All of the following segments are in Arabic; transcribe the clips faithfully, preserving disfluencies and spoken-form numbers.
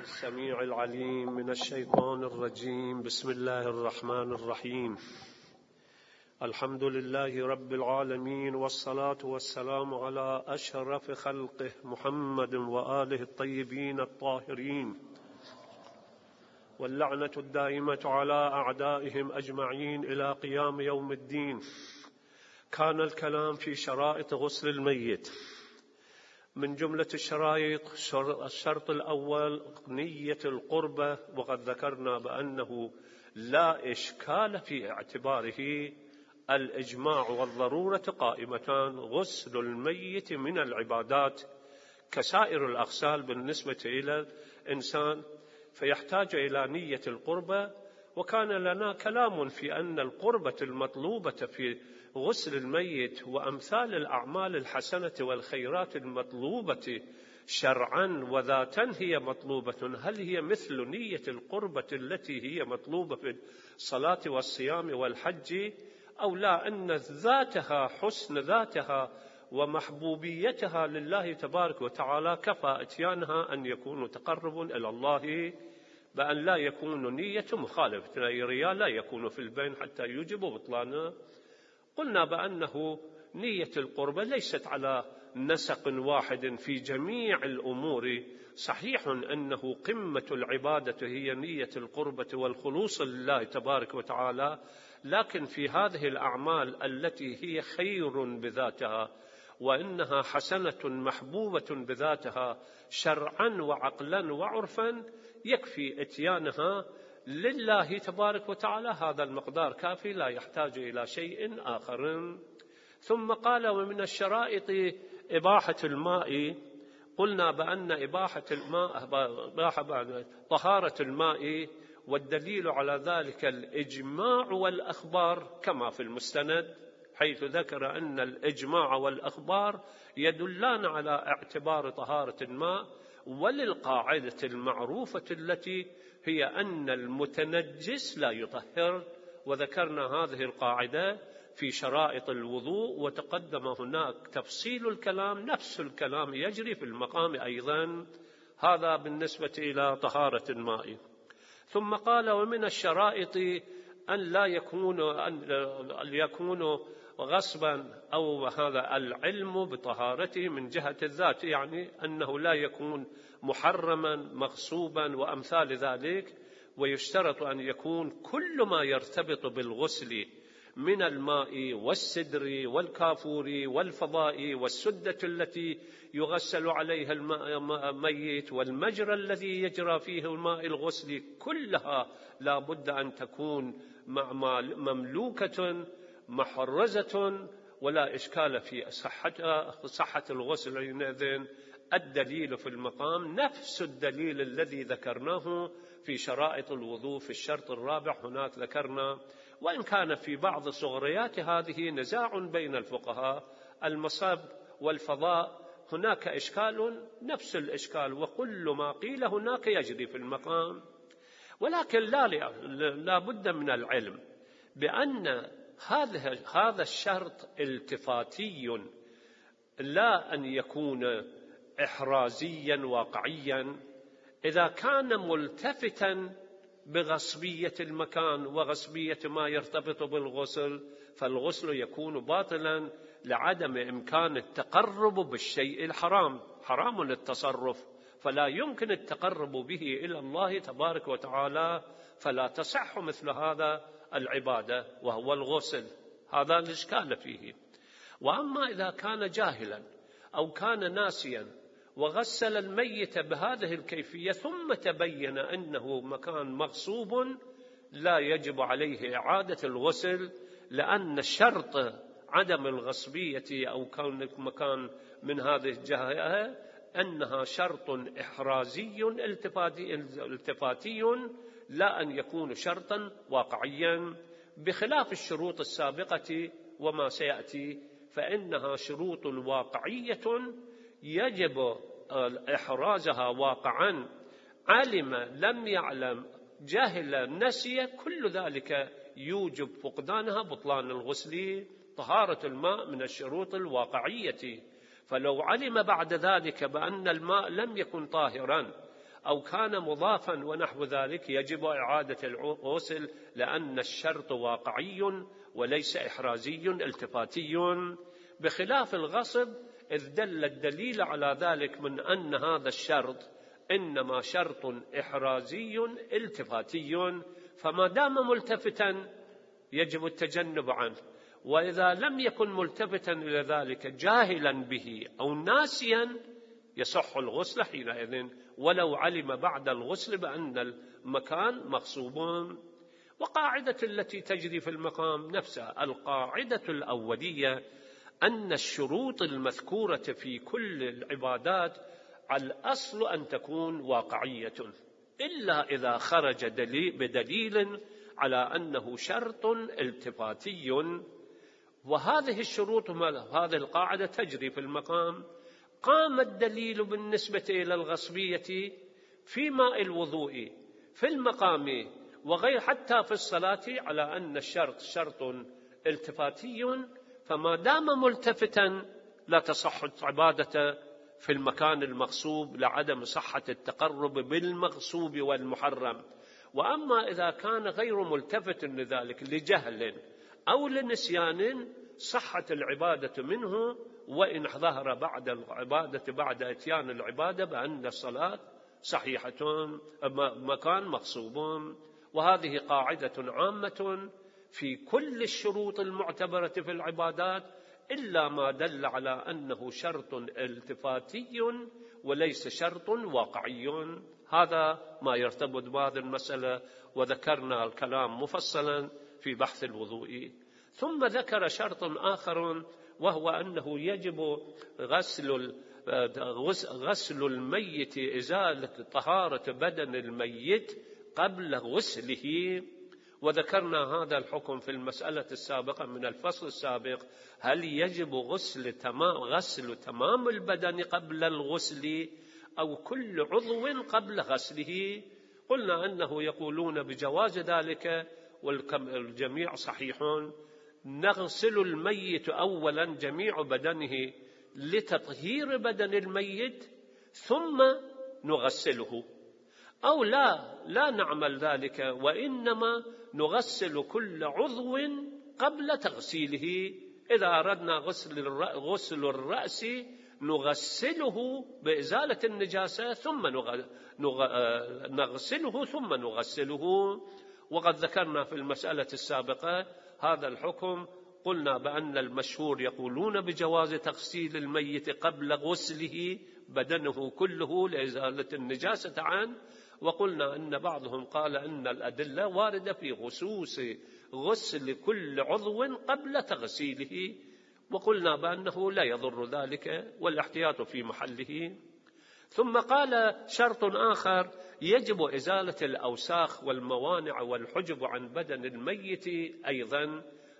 السميع العليم من الشيطان الرجيم. بسم الله الرحمن الرحيم. الحمد لله رب العالمين، والصلاة والسلام على أشرف خلقه محمد وآله الطيبين الطاهرين، واللعنة الدائمة على أعدائهم أجمعين إلى قيام يوم الدين. كان الكلام في شرائط غسل الميت. من جملة الشرائط الشرط الأول نية القربة، وقد ذكرنا بأنه لا إشكال في اعتباره الإجماع والضرورة قائمتان. غسل الميت من العبادات كسائر الأغسال بالنسبة إلى الإنسان، فيحتاج إلى نية القربة. وكان لنا كلام في أن القربة المطلوبة في غسل الميت وأمثال الأعمال الحسنة والخيرات المطلوبة شرعا وذاتا هي مطلوبة. هل هي مثل نية القربة التي هي مطلوبة في الصلاة والصيام والحج، أو لا، أن ذاتها حسن ذاتها ومحبوبيتها لله تبارك وتعالى كفى إتيانها أن يكون تقرب إلى الله، بأن لا يكون نية مخالفة أي رياء لا يكون في البين حتى يوجب بطلانه. قلنا بأنه نية القربة ليست على نسق واحد في جميع الأمور. صحيح أنه قمة العبادة هي نية القربة والخلوص لله تبارك وتعالى، لكن في هذه الأعمال التي هي خير بذاتها وإنها حسنة محبوبة بذاتها شرعا وعقلا وعرفا، يكفي إتيانها لله تبارك وتعالى. هذا المقدار كافي، لا يحتاج إلى شيء آخر. ثم قال: ومن الشرائط إباحة الماء. قلنا بأن إباحة الماء طهارة الماء، والدليل على ذلك الإجماع والأخبار كما في المستند، حيث ذكر أن الإجماع والأخبار يدلان على اعتبار طهارة الماء، وللقاعدة المعروفة التي هي أن المتنجس لا يطهر. وذكرنا هذه القاعدة في شرائط الوضوء، وتقدم هناك تفصيل الكلام، نفس الكلام يجري في المقام أيضا. هذا بالنسبة إلى طهارة الماء. ثم قال: ومن الشرائط أن لا يكون أن يكون غصبا، أو هذا العلم بطهارته من جهة الذات، يعني أنه لا يكون محرما مغصوبا وأمثال ذلك. ويشترط أن يكون كل ما يرتبط بالغسل من الماء والسدر والكافور والفضاء والسدة التي يغسل عليها الميت والمجرى الذي يجرى فيه الماء الغسل، كلها لا بد أن تكون مملوكة محرزة، ولا إشكال في صحتها صحة الغسل. إذن الدليل في المقام نفس الدليل الذي ذكرناه في شرائط الوضوء في الشرط الرابع. هناك ذكرنا، وإن كان في بعض صغريات هذه نزاع بين الفقهاء، المصب والفضاء هناك إشكال نفس الإشكال، وكل ما قيل هناك يجري في المقام. ولكن لا, لا بد من العلم بأن هذا هذا الشرط التفاتي، لا أن يكون إحرازيا واقعيا. إذا كان ملتفتا بغصبية المكان وغصبية ما يرتبط بالغسل، فالغسل يكون باطلا لعدم إمكان التقرب بالشيء الحرام. حرام التصرف، فلا يمكن التقرب به إلى الله تبارك وتعالى، فلا تصح مثل هذا العبادة وهو الغسل. هذا الإشكال فيه. وأما إذا كان جاهلا أو كان ناسيا وغسل الميت بهذه الكيفية ثم تبين أنه مكان مغصوب، لا يجب عليه إعادة الغسل، لأن شرط عدم الغصبية أو كون مكان من هذه الجهة أنها شرط إحرازي التفاتي, التفاتي لا أن يكون شرطا واقعيا، بخلاف الشروط السابقة وما سيأتي، فإنها شروط واقعية يجب إحرازها واقعا. علم لم يعلم جاهل نسي، كل ذلك يوجب فقدانها بطلان الغسل. طهارة الماء من الشروط الواقعية، فلو علم بعد ذلك بأن الماء لم يكن طاهرا أو كان مضافا ونحو ذلك يجب إعادة الغسل، لأن الشرط واقعي وليس إحرازي التفاتي، بخلاف الغصب إذ دل الدليل على ذلك من أن هذا الشرط إنما شرط إحرازي التفاتي، فما دام ملتفتا يجب التجنب عنه، وإذا لم يكن ملتفتا إلى ذلك جاهلا به أو ناسيا يصح الغسل حينئذ، ولو علم بعد الغسل بأن المكان مغصوب. وقاعدة التي تجري في المقام نفسها القاعدة الأولية أن الشروط المذكورة في كل العبادات الأصل أن تكون واقعية، إلا إذا خرج دليل بدليل على أنه شرط التفاتي، وهذه الشروط هذه القاعدة تجري في المقام. قام الدليل بالنسبة إلى الغصبية في ماء الوضوء في المقام وغير حتى في الصلاة على أن الشرط شرط التفاتي، فما دام ملتفتا لا تصح العبادة في المكان المغصوب لعدم صحة التقرب بالمغصوب والمحرم. وأما إذا كان غير ملتفت لذلك لجهل أو لنسيان صحة العبادة منه، وإن ظهر بعد العبادة بعد إتيان العبادة بأن الصلاة صحيحة مكان مغصوب. وهذه قاعدة عامة في كل الشروط المعتبرة في العبادات إلا ما دل على أنه شرط التفاتي وليس شرط واقعي. هذا ما يرتبط بهذه المسألة، وذكرنا الكلام مفصلا في بحث الوضوء. ثم ذكر شرط آخر وهو أنه يجب غسل غسل الميت إزالة طهارة بدن الميت قبل غسله. وذكرنا هذا الحكم في المسألة السابقة من الفصل السابق، هل يجب غسل تمام غسل تمام البدن قبل الغسل أو كل عضو قبل غسله؟ قلنا أنه يقولون بجواز ذلك والجميع صحيحون. نغسل الميت أولا جميع بدنه لتطهير بدن الميت ثم نغسله، أو لا لا نعمل ذلك وإنما نغسل كل عضو قبل تغسيله. إذا أردنا غسل غسل الرأس نغسله بإزالة النجاسة ثم نغسله ثم نغسله. وقد ذكرنا في المسألة السابقة هذا الحكم، قلنا بأن المشهور يقولون بجواز تغسيل الميت قبل غسله بدنه كله لإزالة النجاسة عنه، وقلنا أن بعضهم قال أن الأدلة واردة في خصوص غسل كل عضو قبل تغسيله، وقلنا بأنه لا يضر ذلك والاحتياط في محله. ثم قال شرط آخر يجب إزالة الأوساخ والموانع والحجب عن بدن الميت أيضا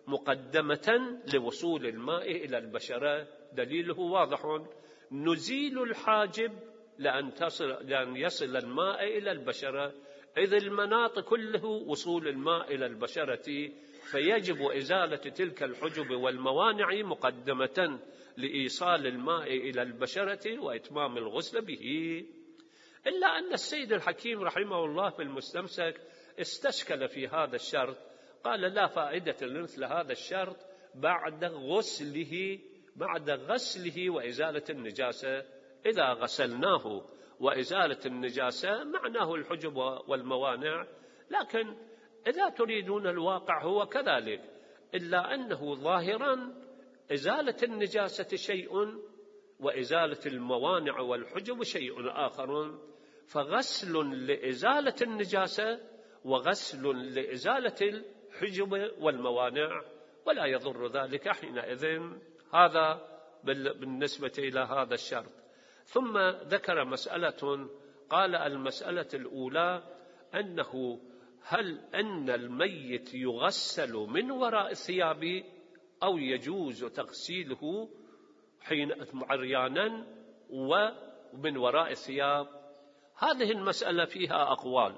مقدمة لوصول الماء إلى البشرة. دليله واضح، نزيل الحاجب لأن, تصل لأن يصل الماء إلى البشرة، إذ المناط كله وصول الماء إلى البشرة، فيجب إزالة تلك الحجب والموانع مقدمة لإيصال الماء إلى البشرة وإتمام الغسل به. إلا أن السيد الحكيم رحمه الله في المستمسك استشكل في هذا الشرط، قال لا فائدة لمثل هذا الشرط بعد غسله بعد غسله وإزالة النجاسة. إذا غسلناه وإزالة النجاسة معناه الحجب والموانع، لكن إذا تريدون الواقع هو كذلك، إلا أنه ظاهرا إزالة النجاسة شيء وإزالة الموانع والحجب شيء آخر، فغسل لإزالة النجاسة وغسل لإزالة الحجب والموانع، ولا يضر ذلك حينئذ. هذا بالنسبة إلى هذا الشرط. ثم ذكر مسألة، قال المسألة الأولى أنه هل أن الميت يغسل من وراء الثياب أو يجوز تغسيله حين عريانا ومن وراء الثياب. هذه المسألة فيها أقوال.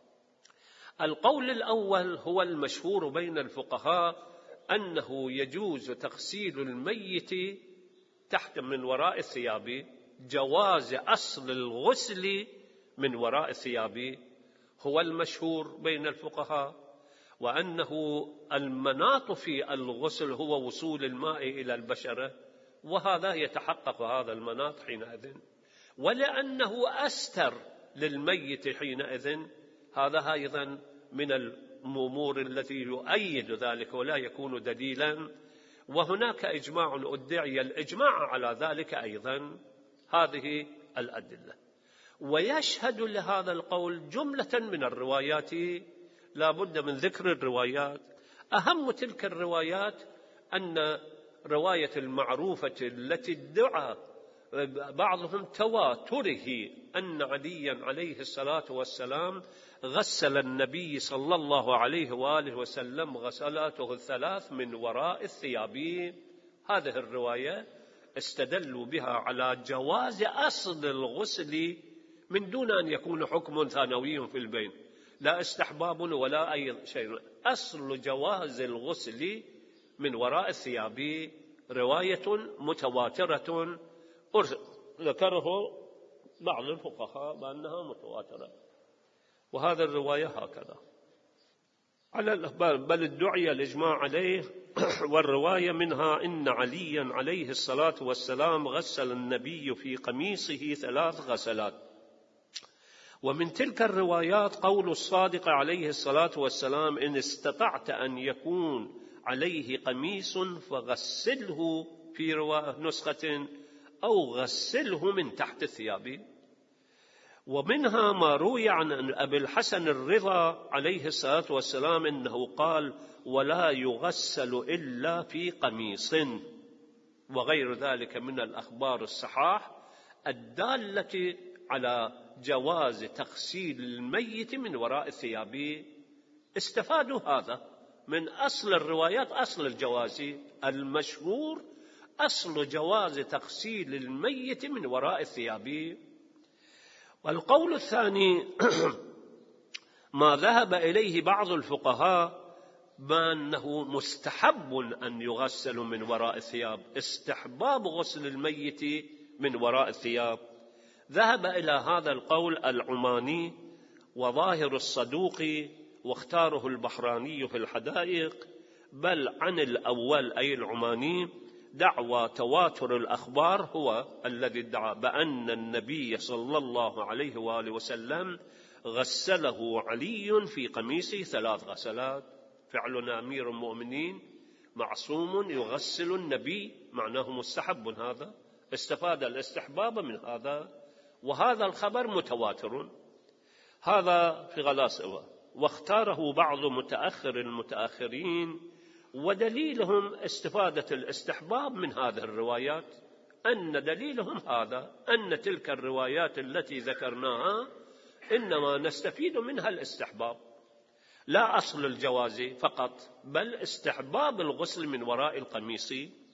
القول الأول هو المشهور بين الفقهاء أنه يجوز تغسيل الميت تحت من وراء الثياب، جواز أصل الغسل من وراء الثياب هو المشهور بين الفقهاء، وأنه المناط في الغسل هو وصول الماء إلى البشرة، وهذا يتحقق هذا المناط حينئذ. ولأنه أستر للميت حينئذ، هذا أيضا من الأمور التي يؤيد ذلك ولا يكون دليلا. وهناك إجماع أدعي الإجماع على ذلك أيضا، هذه الأدلة. ويشهد لهذا القول جملة من الروايات، لا بد من ذكر الروايات. أهم تلك الروايات أن رواية المعروفة التي ادعى بعضهم تواتره أن عليا عليه الصلاة والسلام غسل النبي صلى الله عليه وآله وسلم غسلاته الثلاث من وراء الثياب، هذه الرواية استدلوا بها على جواز أصل الغسل من دون أن يكون حكم ثانوي في البين، لا استحباب ولا أي شيء. أصل جواز الغسل من وراء الثياب رواية متواترة ذكره بعض الفقهاء بأنها متواترة، وهذا الرواية هكذا على بل ادعي الإجماع عليه. والرواية منها إن عليا عليه الصلاة والسلام غسل النبي في قميصه ثلاث غسلات. ومن تلك الروايات قول الصادق عليه الصلاة والسلام: إن استطعت أن يكون عليه قميص فغسله، في نسخة أو غسله من تحت الثياب. ومنها ما روي عن أبي الحسن الرضا عليه الصلاة والسلام إنه قال: ولا يغسل إلا في قميص، وغير ذلك من الأخبار الصحاح الدالة على جواز تغسيل الميت من وراء الثياب. استفادوا هذا من أصل الروايات، أصل الجواز المشهور أصل جواز تغسيل الميت من وراء الثياب. والقول الثاني ما ذهب إليه بعض الفقهاء بأنه مستحب أن يغسل من وراء الثياب، استحباب غسل الميت من وراء الثياب. ذهب إلى هذا القول العماني وظاهر الصدوقي، واختاره البحراني في الحدائق. بل عن الأول أي العماني دعوى تواتر الأخبار هو الذي ادعى بأن النبي صلى الله عليه وآله وسلم غسله علي في قميصه ثلاث غسلات. فعل أمير المؤمنين معصوم يغسل النبي، معناه مستحب. هذا استفاد الاستحباب من هذا، وهذا الخبر متواتر. هذا في غلاسة. واختاره بعض متأخر المتأخرين، ودليلهم استفادة الاستحباب من هذه الروايات، أن دليلهم هذا أن تلك الروايات التي ذكرناها إنما نستفيد منها الاستحباب، لا أصل الجواز فقط، بل استحباب الغسل من وراء القميص.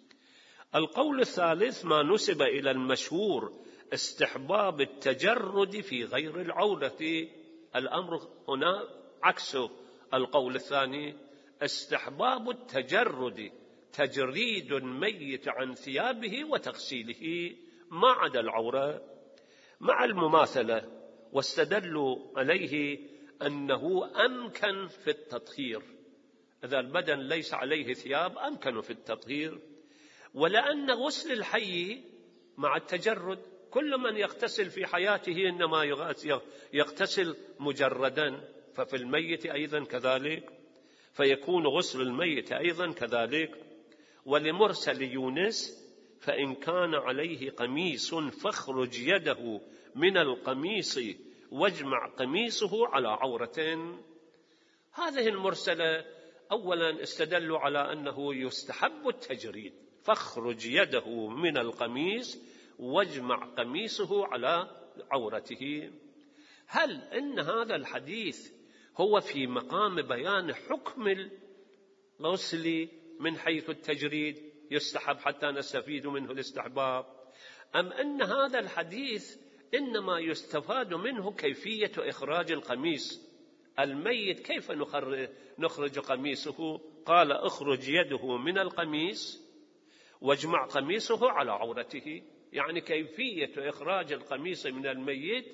القول الثالث ما نسب إلى المشهور استحباب التجرد في غير العورة. الأمر هنا عكس القول الثاني، استحباب التجرد، تجريد الميت عن ثيابه وتغسيله ما عدا العورة، مع المماثلة. واستدلوا عليه أنه أمكن في التطهير، إذا البدن ليس عليه ثياب أمكن في التطهير. ولأن غسل الحي مع التجرد، كل من يغتسل في حياته إنما يغتسل مجردا، ففي الميت أيضا كذلك، فيكون غسل الميت أيضا كذلك. ولمرسل يونس: فإن كان عليه قميص فاخرج يده من القميص واجمع قميصه على عورتين. هذه المرسلة أولا استدلوا على أنه يستحب التجريد، فاخرج يده من القميص واجمع قميصه على عورته. هل إن هذا الحديث هو في مقام بيان حكم الغسل من حيث التجريد يستحب حتى نستفيد منه الاستحباب، أم أن هذا الحديث إنما يستفاد منه كيفية إخراج القميص الميت؟ كيف نخرج قميصه؟ قال: اخرج يده من القميص واجمع قميصه على عورته، يعني كيفية إخراج القميص من الميت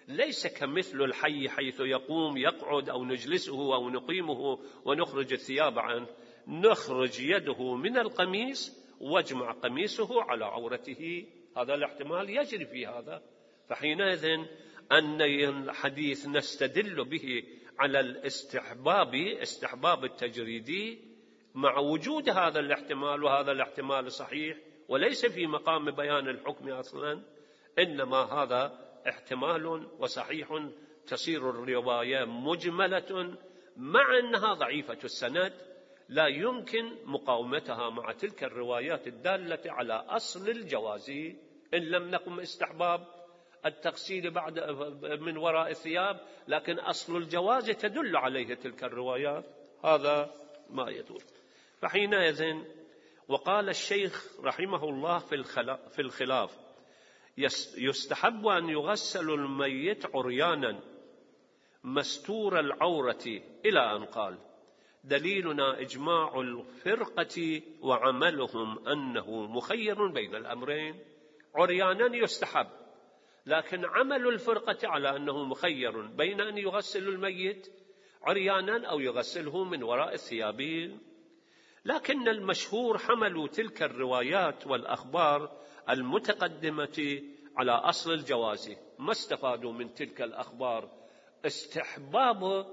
ليس كمثل الحي حيث يقوم يقعد أو نجلسه أو نقيمه ونخرج الثياب عنه. نخرج يده من القميص واجمع قميصه على عورته، هذا الاحتمال يجري في هذا. فحينئذ أن الحديث نستدل به على الاستحباب، استحباب التجريدي مع وجود هذا الاحتمال، وهذا الاحتمال صحيح وليس في مقام بيان الحكم أصلا، إنما هذا احتمال وصحيح. تصير الرواية مجملة مع أنها ضعيفة السند، لا يمكن مقاومتها مع تلك الروايات الدالة على أصل الجواز، إن لم نقم استحباب التغسيل بعد من وراء الثياب، لكن أصل الجواز تدل عليه تلك الروايات، هذا ما يدل. فحينئذ وقال الشيخ رحمه الله في الخلاف: يستحب أن يغسل الميت عريانا مستور العورة إلى أن قال: دليلنا إجماع الفرقة وعملهم أنه مخير بين الأمرين. عريانا يستحب، لكن عمل الفرقة على أنه مخير بين أن يغسل الميت عريانا أو يغسله من وراء الثياب. لكن المشهور حملوا تلك الروايات والأخبار المتقدمة على أصل الجواز، ما استفادوا من تلك الأخبار استحباب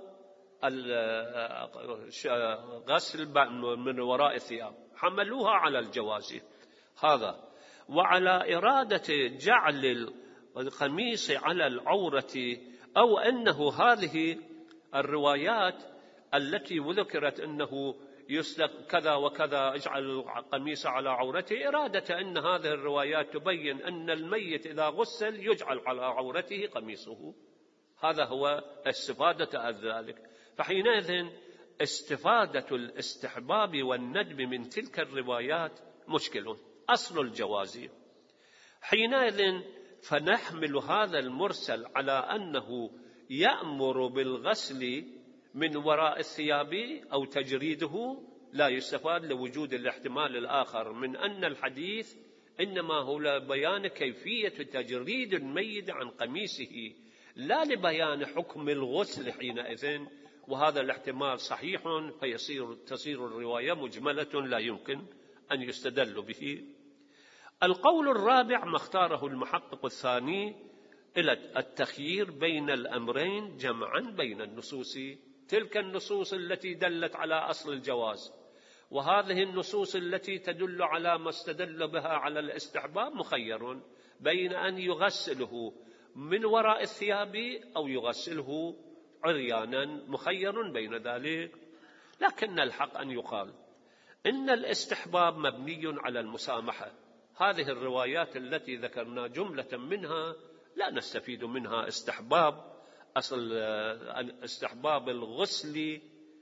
غسل من وراء الثياب، حملوها على الجواز هذا، وعلى إرادة جعل القميص على العورة، أو أنه هذه الروايات التي ذكرت أنه يسلك كذا وكذا اجعل القميص على عورته، إرادة أن هذه الروايات تبين أن الميت إذا غسل يجعل على عورته قميصه، هذا هو استفادة ذلك. فحينئذ استفادة الاستحباب والندب من تلك الروايات مشكل، أصل الجواز. حينئذ فنحمل هذا المرسل على أنه يأمر بالغسل من وراء الثياب أو تجريده، لا يستفاد لوجود الاحتمال الآخر من أن الحديث إنما هو لبيان كيفية تجريد الميت عن قميصه، لا لبيان حكم الغسل حينئذ، وهذا الاحتمال صحيح، فيصير تصير الرواية مجملة لا يمكن أن يستدل به. القول الرابع ما اختاره المحقق الثاني إلى التخيير بين الأمرين جمعا بين النصوص، تلك النصوص التي دلت على أصل الجواز وهذه النصوص التي تدل على ما استدل بها على الاستحباب، مخير بين أن يغسله من وراء الثياب أو يغسله عريانا، مخير بين ذلك. لكن الحق أن يقال إن الاستحباب مبني على المسامحة. هذه الروايات التي ذكرنا جملة منها لا نستفيد منها استحباب أصل استحباب الغسل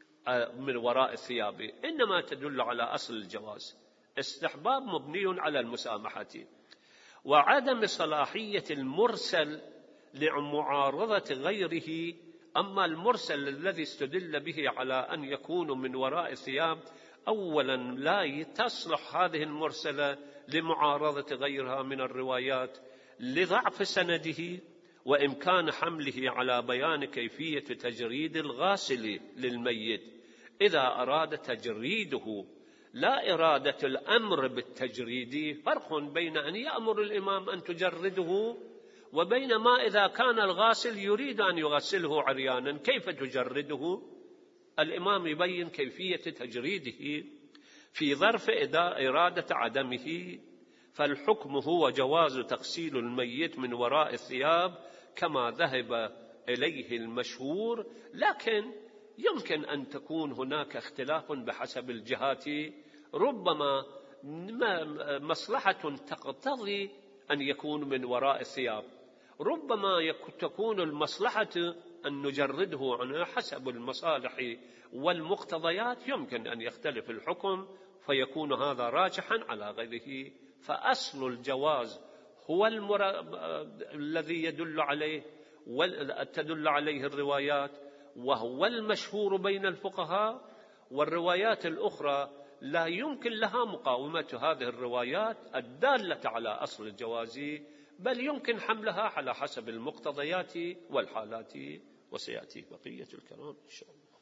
من وراء الثياب، إنما تدل على أصل الجواز. استحباب مبني على المسامحة وعدم صلاحية المرسل لمعارضة غيره. أما المرسل الذي استدل به على أن يكون من وراء الثياب، أولا لا تصلح هذه المرسلة لمعارضة غيرها من الروايات لضعف سنده وإمكان حمله على بيان كيفية تجريد الغاسل للميت إذا أراد تجريده، لا إرادة الأمر بالتجريد. فرق بين أن يأمر الإمام أن تجرده وبين ما إذا كان الغاسل يريد أن يغسله عريانا، كيف تجرده؟ الإمام يبين كيفية تجريده في ظرف إرادة عدمه. فالحكم هو جواز تغسيل الميت من وراء الثياب كما ذهب إليه المشهور، لكن يمكن أن تكون هناك اختلاف بحسب الجهات، ربما مصلحة تقتضي أن يكون من وراء الثياب، ربما تكون المصلحة أن نجرده عنه، حسب المصالح والمقتضيات يمكن أن يختلف الحكم فيكون هذا راجحا على غيره. فأصل الجواز هو المر... الذي يدل عليه وتدل عليه الروايات، وهو المشهور بين الفقهاء، والروايات الأخرى لا يمكن لها مقاومة هذه الروايات الدالة على أصل الجواز بل يمكن حملها على حسب المقتضيات والحالات، وسيأتي بقية الكلام إن شاء الله.